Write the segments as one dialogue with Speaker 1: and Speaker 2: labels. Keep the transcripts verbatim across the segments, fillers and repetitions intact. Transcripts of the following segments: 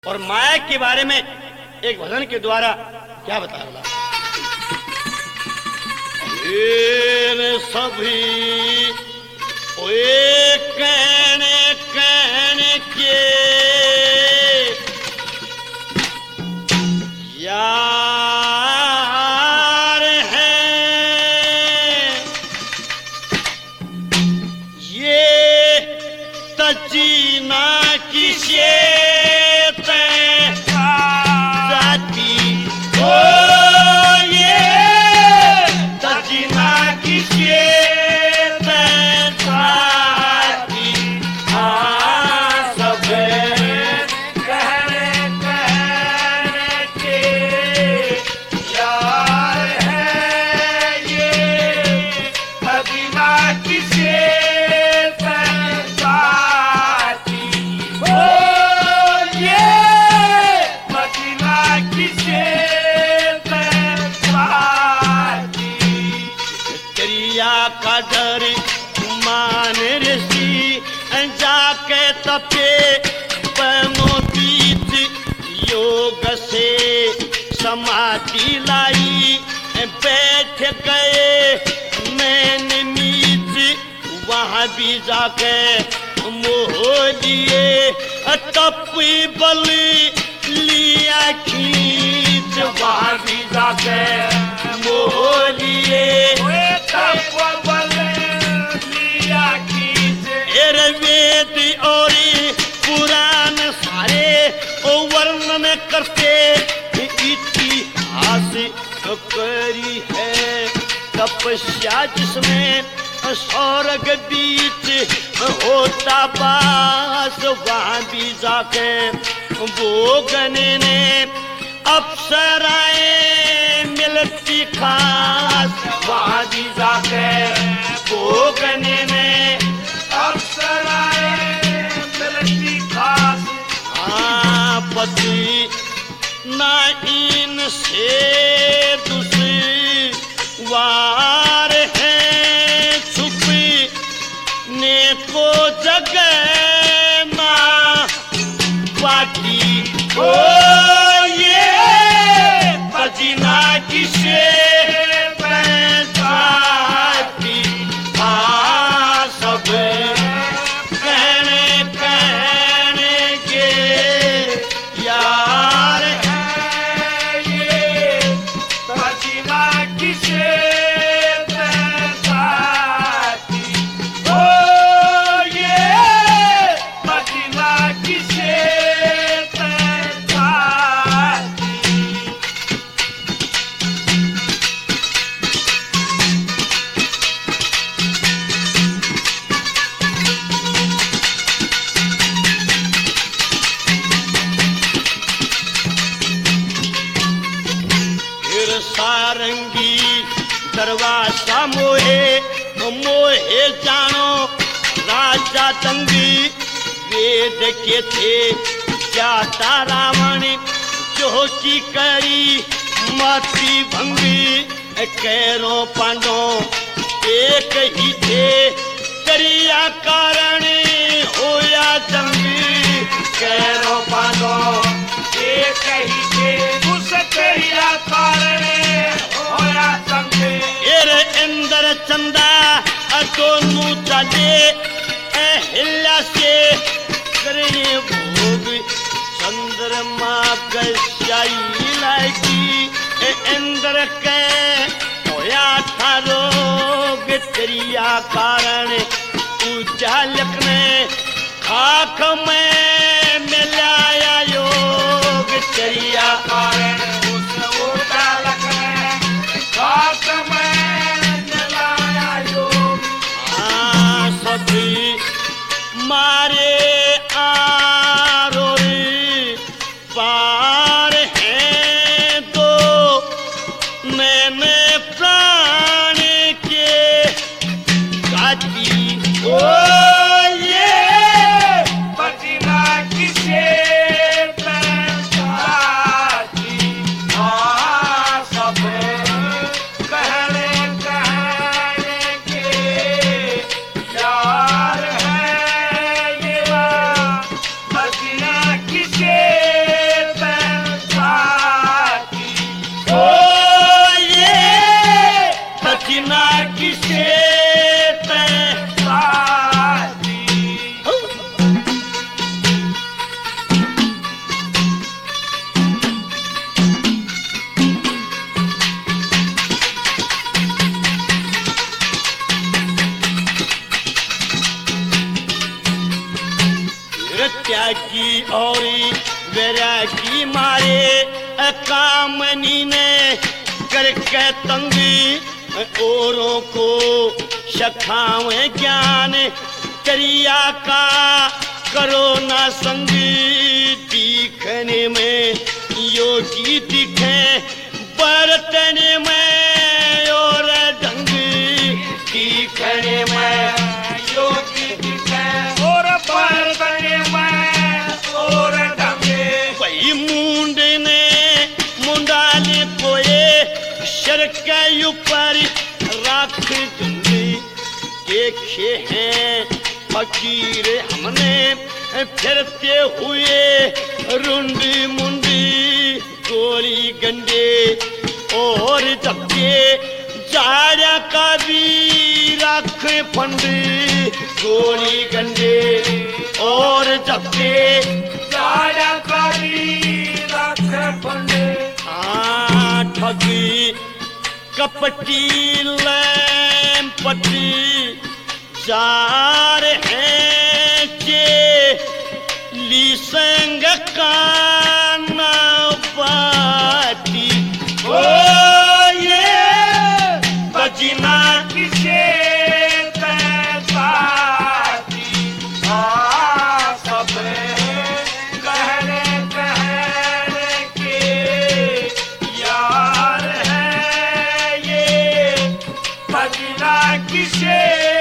Speaker 1: और माया के बारे में एक भजन के द्वारा क्या बता रहा ये सभी ओए कहने कहने के यार हैं ये तजीना किसे तपे बनो बीच योग से समाधि लाई बैठ गए मैंने नीच वहाँ भी जाके मोह लिए तप बल लिया खींच वहाँ भी जाके मोह लिए तप बल लिया खींच वेद और पुराण सारे वर्णन करते इतिहास करी है तपस्या जिसमें स्वर्ग बीच होता बास वहाँ भी जाके भोगने ने अप्सराएं मिलती खास वहाँ भी जाके भोगने ने पति ना इन से दूसरी वार है छुपने को जगह ना बाकी ओ ये पति ना किसे सारंगी दरवाजा मोहे मोहे जानो राजा दंगी वेद के थे जाता रावण जो की करी माती भंगी कैरो पांडो एक ही थे करिया कारण होया जंगी कैरो पांडो एक ही थे उस करिया कारण इंद्र चंदा दोनों चले अहिल्या से करे भोग चंद्रमा गई लागी इंद्र के होया था रोग त्रिया कारण उजालक ने खाक में मिलाया योग त्रिया कारण उस उजालक ने खाक में मारे आरोरी पार हैं तो मैंने प्राण के गाती ओ ये पतिना किसे औरी वैरागी मारे कामनी ने करके तंगी औरों को सखावे ज्ञान क्रिया का करो ना संगी दिखने में योगी दिखे बरतने में और ढंग दिखने में योगी दिखे और बरतने में और ढंग भाई मुंड ने मुंडाले कोए सर के ऊपर राख दूंगी देखे हैं फकीर हमने फिरते हुए रुंडी मुंडी गोली गंडे और धक्के जाड़ा का भी राख फंडी गोली गंडे और धक्के जाड़ा का भी राख फंडे हाँ ठगी कपटी लैंपटी जार है के लिसंग काना बाती ओ ये बजना किसे तैसाती आ सब कहने कहने के यार है ये बजना किसे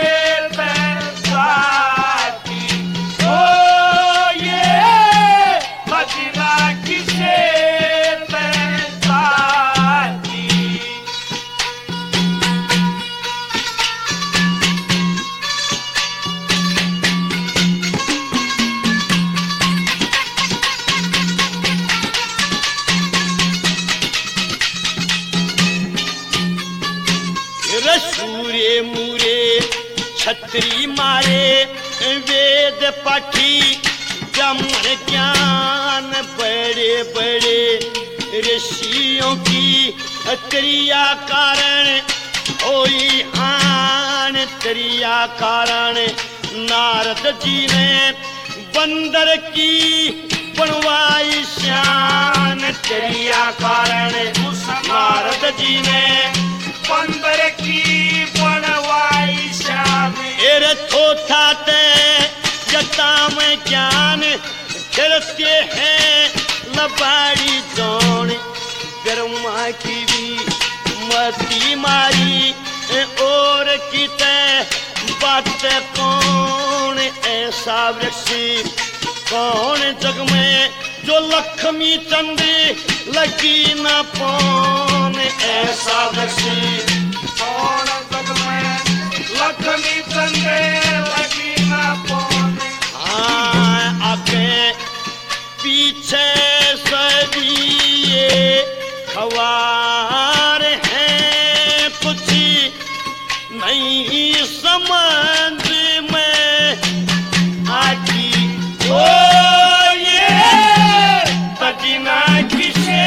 Speaker 1: सूर्य मुरे छत्री मारे वेद पाठी ब्रह्म ज्ञान बड़े बड़े ऋषियों की क्रिया कारण होई आन क्रिया कारण नारद जी ने बंदर की बनवाई शान क्रिया कारण नारद जी ने बंदर की बनवाई शान एरे थोथा ते जता में ज्ञान फिरते हैं लबाड़ी जोन गरमा की भी मती मारी और किते बात कौन ऐसा वृक्ष कौन जग में जो लक्ष्मी चंद्र लगी न पौन ऐसा वृक्ष कौन जग में लक्ष्मी चंद्र लगी न पौन हाँ आगे पीछे सभी ये खवार हैं कुछ नहीं समझ में आती ओ ये बजना किसे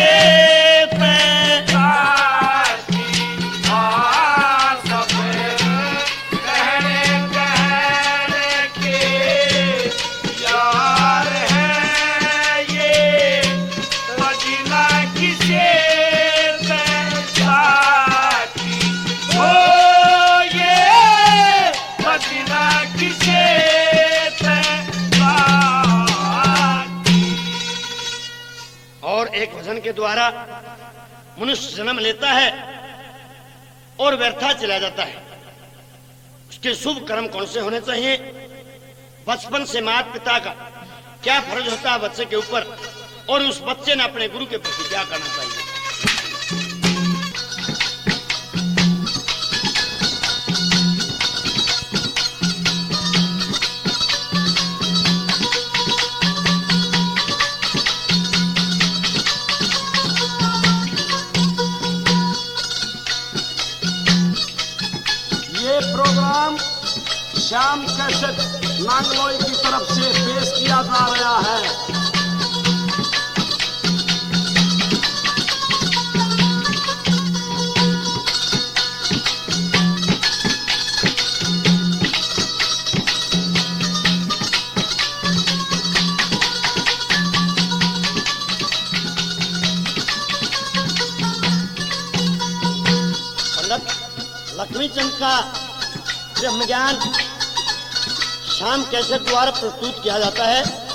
Speaker 1: एक भजन के द्वारा मनुष्य जन्म लेता है और व्यर्था चला जाता है। उसके शुभ कर्म कौन से होने चाहिए? बचपन से माता पिता का क्या फर्ज होता है बच्चे के ऊपर और उस बच्चे ने अपने गुरु के प्रति क्या करना चाहिए।
Speaker 2: प्रोग्राम श्याम कैसेट नांगलोई की तरफ से पेश किया जा रहा है।
Speaker 1: लक, लक्ष्मी चंद का ब्रह्म ज्ञान शाम कैसेट द्वारा प्रस्तुत किया जाता है।